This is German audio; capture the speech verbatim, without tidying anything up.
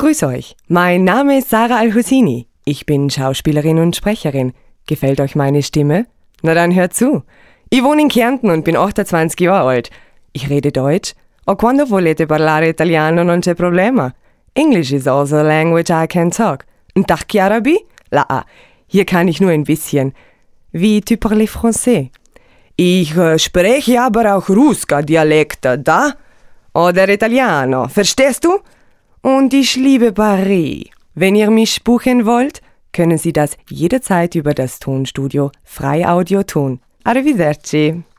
Grüß euch, mein Name ist Sarah Al-Husini. Ich bin Schauspielerin und Sprecherin. Gefällt euch meine Stimme? Na dann hört zu. Ich wohne in Kärnten und bin achtundzwanzig Jahre alt. Ich rede Deutsch. O quando volete parlare italiano non c'è problema. English is also a language I can talk. Ntachi arabi? La, hier kann ich nur ein bisschen. Wie tu parles français? Ich äh, spreche aber auch Ruska Dialekte, da? Oder Italiano, verstehst du? Und ich liebe Paris. Wenn ihr mich buchen wollt, können Sie das jederzeit über das Tonstudio Frei Audio tun. Arrivederci.